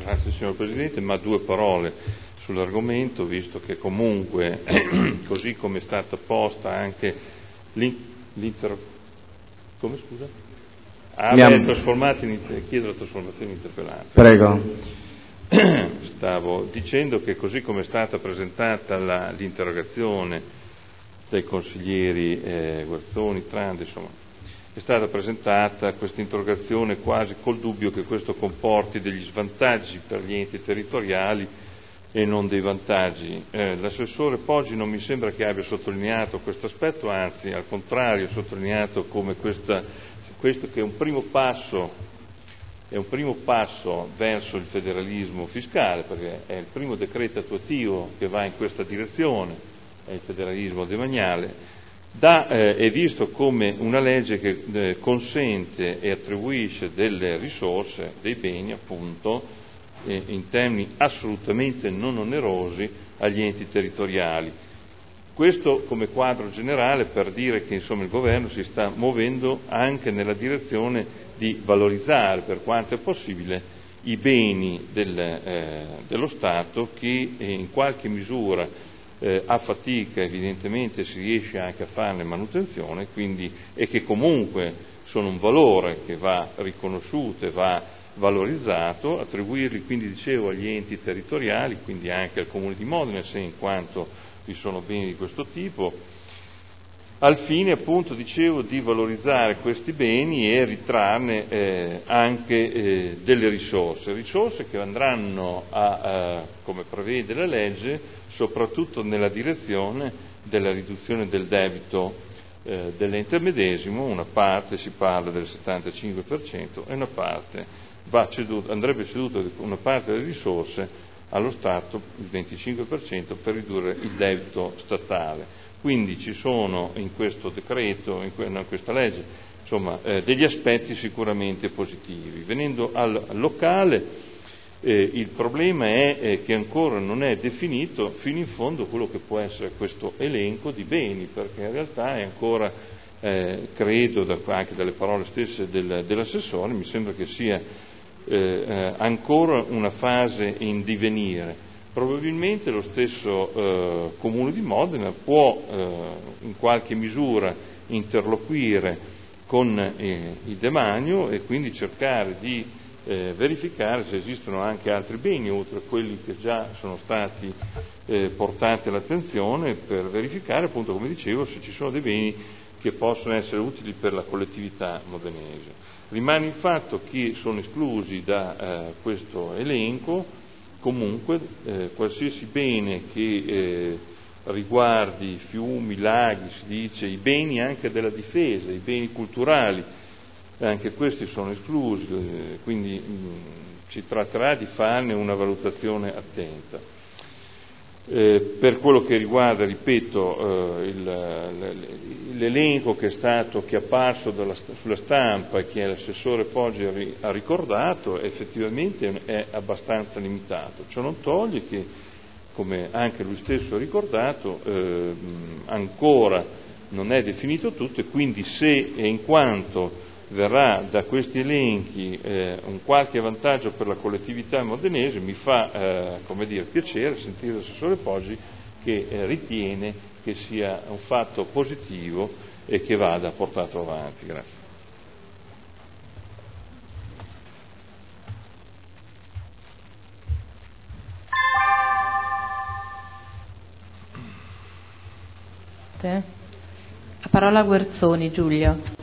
Grazie signor Presidente, ma due parole sull'argomento, visto che comunque, così come è stata posta anche come scusa? Chiedo la trasformazione in interpellanza. Prego. Stavo dicendo che così come è stata presentata l'interrogazione dai consiglieri Guerzoni, Tranda, insomma, è stata presentata questa interrogazione quasi col dubbio che questo comporti degli svantaggi per gli enti territoriali e non dei vantaggi. L'assessore Poggi non mi sembra che abbia sottolineato questo aspetto, anzi al contrario ha sottolineato come questo che è un primo passo verso il federalismo fiscale, perché è il primo decreto attuativo che va in questa direzione, è il federalismo demaniale. È visto come una legge che consente e attribuisce delle risorse, dei beni appunto, in termini assolutamente non onerosi agli enti territoriali. Questo come quadro generale per dire che insomma il governo si sta muovendo anche nella direzione di valorizzare per quanto è possibile i beni dello Stato che in qualche misura a fatica evidentemente si riesce anche a farne manutenzione, quindi, e che comunque sono un valore che va riconosciuto e va valorizzato, attribuirli quindi dicevo agli enti territoriali, quindi anche al Comune di Modena se in quanto vi sono beni di questo tipo, al fine appunto dicevo di valorizzare questi beni e ritrarne anche delle risorse che andranno come prevede la legge, soprattutto nella direzione della riduzione del debito dell'ente medesimo. Una parte si parla del 75% e una parte andrebbe ceduta una parte delle risorse allo Stato, il 25%, per ridurre il debito statale. Quindi ci sono in questo decreto, in questa legge, insomma, degli aspetti sicuramente positivi. Venendo al locale, il problema è che ancora non è definito fino in fondo quello che può essere questo elenco di beni, perché in realtà è ancora, credo anche dalle parole stesse dell'assessore, mi sembra che sia ancora una fase in divenire. Probabilmente lo stesso Comune di Modena può in qualche misura interloquire con il demanio e quindi cercare di verificare se esistono anche altri beni oltre a quelli che già sono stati portati all'attenzione, per verificare appunto, come dicevo, se ci sono dei beni che possono essere utili per la collettività modenese. Rimane il fatto che sono esclusi da questo elenco comunque qualsiasi bene che riguardi fiumi, laghi, si dice, i beni anche della difesa, i beni culturali, anche questi sono esclusi, quindi si tratterà di farne una valutazione attenta. Per quello che riguarda, ripeto, l'elenco che è apparso sulla stampa e che l'assessore Poggi ha ricordato, effettivamente è abbastanza limitato. Ciò non toglie che, come anche lui stesso ha ricordato, ancora non è definito tutto, e quindi se e in quanto verrà da questi elenchi un qualche vantaggio per la collettività modenese, mi fa piacere sentire l'assessore Poggi che ritiene che sia un fatto positivo e che vada portato avanti. Grazie. La parola a Guerzoni, Giulio.